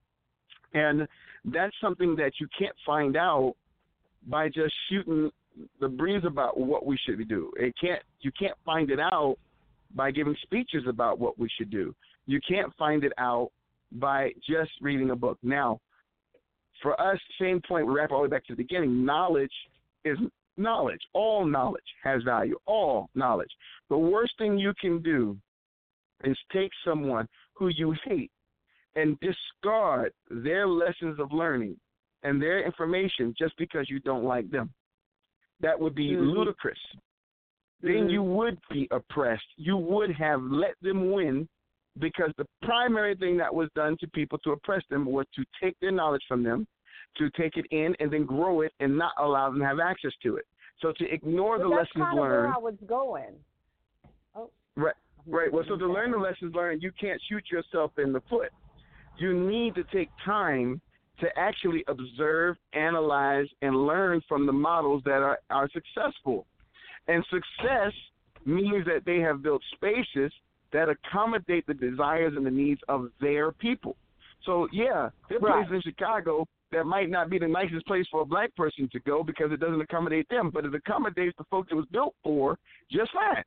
And that's something that you can't find out by just shooting the breeze about what we should do. You can't find it out by giving speeches about what we should do. You can't find it out by just reading a book. Now, for us, same point, we wrap all the way back to the beginning. Knowledge is knowledge. All knowledge has value. All knowledge. The worst thing you can do is take someone who you hate and discard their lessons of learning and their information just because you don't like them. That would be ludicrous. Then you would be oppressed. You would have let them win, because the primary thing that was done to people to oppress them was to take their knowledge from them, to take it in and then grow it and not allow them to have access to it. So to ignore the lessons learned. That's kind of where I was going. Oh. Right. Well, so to learn the lessons learned, you can't shoot yourself in the foot. You need to take time to actually observe, analyze, and learn from the models that are successful. And success means that they have built spaces that accommodate the desires and the needs of their people. So, there are places in Chicago that might not be the nicest place for a black person to go because it doesn't accommodate them, but it accommodates the folks it was built for just fine.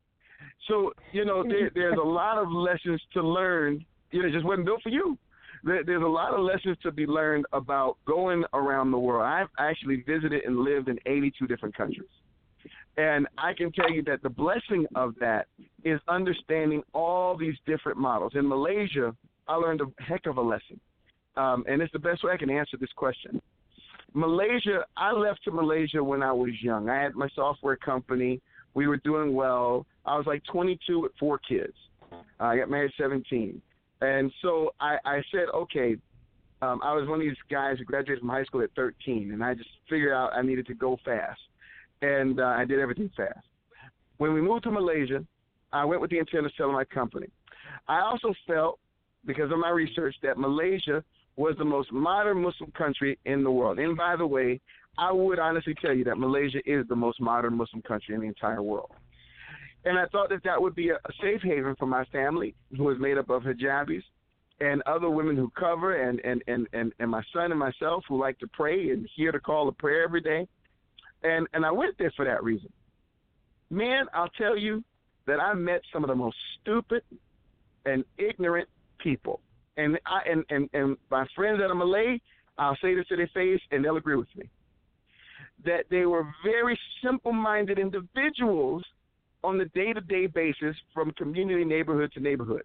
So, there's a lot of lessons to learn. It just wasn't built for you. There's a lot of lessons to be learned about going around the world. I've actually visited and lived in 82 different countries. And I can tell you that the blessing of that is understanding all these different models. In Malaysia, I learned a heck of a lesson. And it's the best way I can answer this question. Malaysia, I left to Malaysia when I was young. I had my software company. We were doing well. I was like 22 with 4 kids. I got married at 17. And so I said, okay, I was one of these guys who graduated from high school at 13, and I just figured out I needed to go fast. And I did everything fast. When we moved to Malaysia, I went with the intent of selling my company. I also felt, because of my research, that Malaysia was the most modern Muslim country in the world. And by the way, I would honestly tell you that Malaysia is the most modern Muslim country in the entire world. And I thought that that would be a safe haven for my family, who is made up of hijabis and other women who cover, and my son and myself who like to pray and hear the call of prayer every day. And I went there for that reason. Man, I'll tell you that I met some of the most stupid and ignorant people. And my friends that are Malay, I'll say this to their face, and they'll agree with me, that they were very simple-minded individuals on the day-to-day basis from community, neighborhood to neighborhood.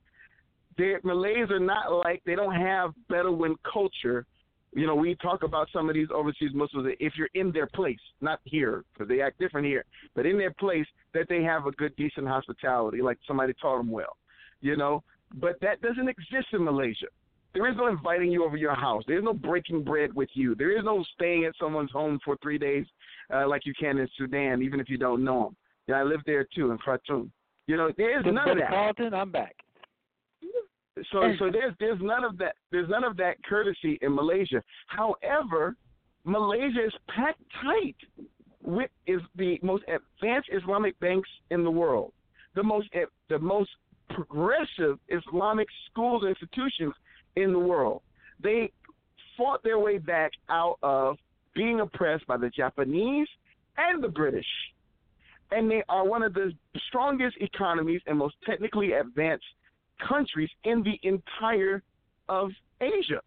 Malays are not like, they don't have Bedouin culture. You know, we talk about some of these overseas Muslims, if you're in their place, not here, because they act different here, but in their place, that they have a good, decent hospitality, like somebody taught them well, you know. But that doesn't exist in Malaysia. There is no inviting you over your house. There is no breaking bread with you. There is no staying at someone's home for 3 days like you can in Sudan, even if you don't know them. Yeah, I lived there too in Khartoum. You know, there's none of that. Carlton, I'm back. So there's none of that. There's none of that courtesy in Malaysia. However, Malaysia is packed tight with is the most advanced Islamic banks in the world, the most progressive Islamic schools and institutions in the world. They fought their way back out of being oppressed by the Japanese and the British. And they are one of the strongest economies and most technically advanced countries in the entire of Asia.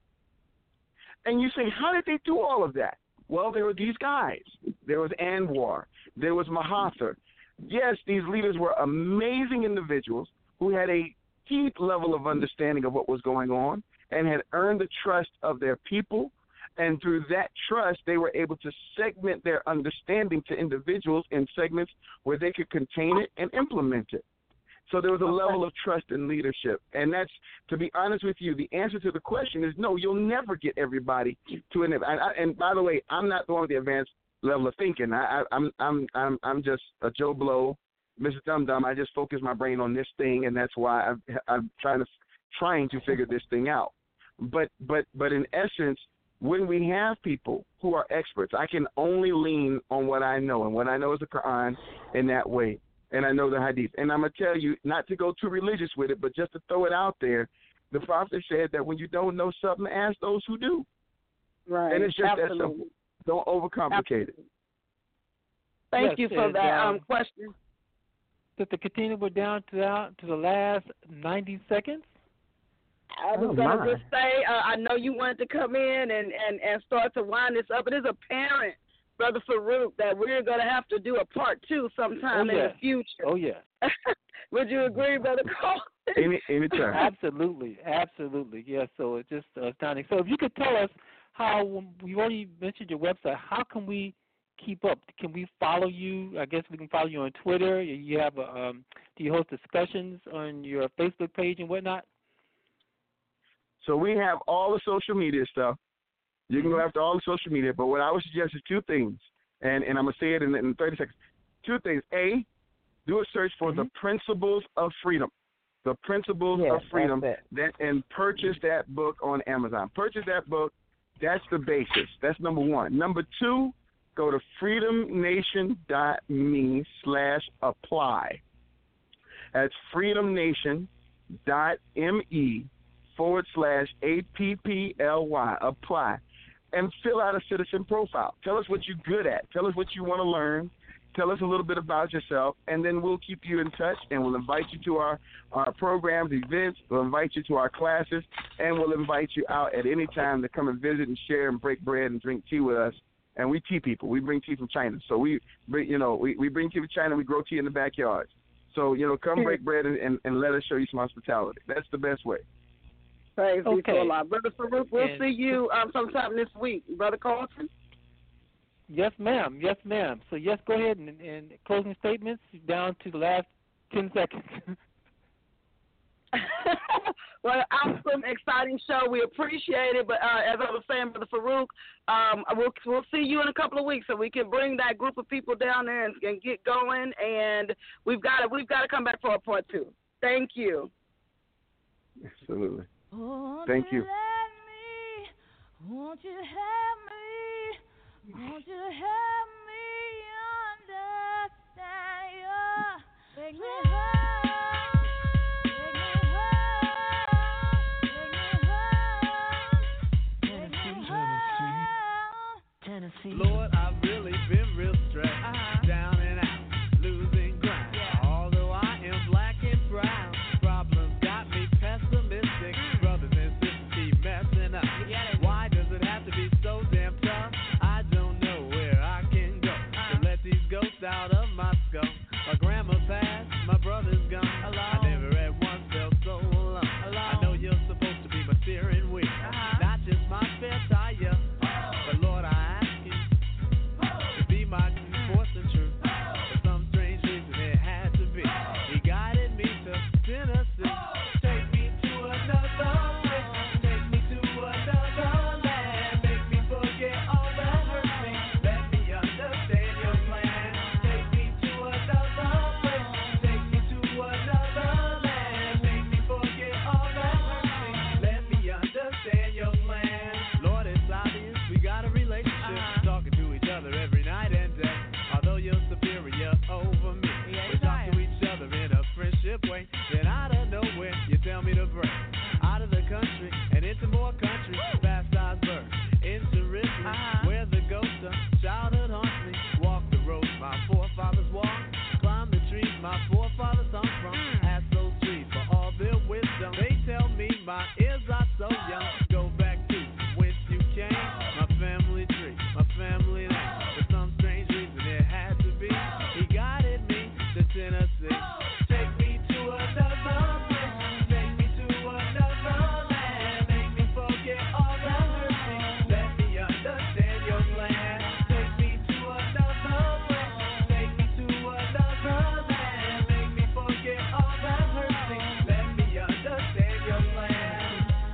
And you say, how did they do all of that? Well, there were these guys. There was Anwar. There was Mahathir. Yes, these leaders were amazing individuals who had a deep level of understanding of what was going on and had earned the trust of their people. And through that trust, they were able to segment their understanding to individuals in segments where they could contain it and implement it. So there was a level of trust and leadership. And that's, to be honest with you, the answer to the question is no, you'll never get everybody to an event. And by the way, I'm not the one with the advanced level of thinking. I'm just a Joe Blow, Mr. Dum Dum. I just focus my brain on this thing, and that's why I'm trying to figure this thing out. But in essence, when we have people who are experts, I can only lean on what I know, and what I know is the Quran in that way, and I know the Hadith. And I'm going to tell you, not to go too religious with it, but just to throw it out there, the Prophet said that when you don't know something, ask those who do. Right. And it's just that simple. Don't overcomplicate it. Thank you for that question. Sister Katina, we're down to the last 90 seconds. I was going to just say, I know you wanted to come in and start to wind this up. It is apparent, Brother Farouk, that we're going to have to do a part 2 sometime in the future. Oh, yeah. Would you agree, Brother Carlton? Anytime. Absolutely. Yeah, so it's just astounding. So if you could tell us how, you already mentioned your website, how can we keep up? Can we follow you? I guess we can follow you on Twitter. You have do you host discussions on your Facebook page and whatnot? So we have all the social media stuff. You can go after all the social media, but what I would suggest is 2 things, and I'm going to say it in 30 seconds. 2 things. A, do a search for the Principles of Freedom. The Principles of Freedom, and purchase that book on Amazon. Purchase that book. That's the basis. That's number 1. Number 2, go to freedomnation.me/apply. That's freedomnation.me/APPLY, apply, and fill out a citizen profile. Tell us what you're good at. Tell us what you want to learn. Tell us a little bit about yourself, and then we'll keep you in touch, and we'll invite you to our programs, events. We'll invite you to our classes, and we'll invite you out at any time to come and visit and share and break bread and drink tea with us. And we tea people. We bring tea from China. So we bring tea from China. We grow tea in the backyards. So, come break bread and let us show you some hospitality. That's the best way. Praise be to Allah. Brother Farouk, we'll see you sometime this week. Brother Carlton? Yes, ma'am. Yes, ma'am. So, yes, go ahead and closing statements down to the last 10 seconds. Well, awesome, exciting show. We appreciate it. But as I was saying, Brother Farouk, we'll see you in a couple of weeks so we can bring that group of people down there and get going. And we've got to come back for a part 2. Thank you. Absolutely. Thank you. Won't you help me? Won't you help me understand you? Take me home. Lord, I've really been real stressed, down and out, losing ground. Although I am black and brown, problems got me pessimistic. Brothers and sisters keep messing up. Why does it have to be so damn tough? I don't know where I can go to let these ghosts out of my skull. My grandma passed, my brother's gone. I never at once felt so alone. I know you're supposed to be my steering wheel, not just my spare tire. But Lord, I ask you to be my force and truth. For some strange reason it had to be. He guided me to Tennessee. Take me to another place. Take me to another land. Make me forget all that hurt me. Let me understand your plan. Take me to another place. Take me to another land. Make me forget all that hurt me. Let me understand your plan. Lord, it's obvious we got a relationship, talking to each other every night and day. Although you're superior over me, we talk to each other in a friendship way. Then out of nowhere, you tell me to break out of the country and into more country, past Osborne, into Ripley, where the ghost of childhood haunts me. Walk the roads my forefathers walked, climb the trees my forefathers hung from. Ask those trees for all their wisdom. They tell me my ears are so young. Go back to whence you came, my family tree, my family name. For some strange reason it had to be. He guided me to Tennessee. Take me to another place. Take me to another land. Make me forget all that hurt me. Let me understand your plan. Take me to another place. Take me to another land. Make me forget all that hurt me. Let me understand your plan.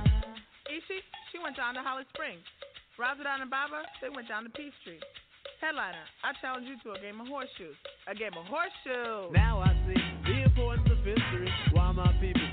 Ishi, she went down to Holly Springs. Razadon and Baba, they went down to Peachtree. Headliner, I challenge you to a game of horseshoes. A game of horseshoes. Now I see the importance of history. Why my people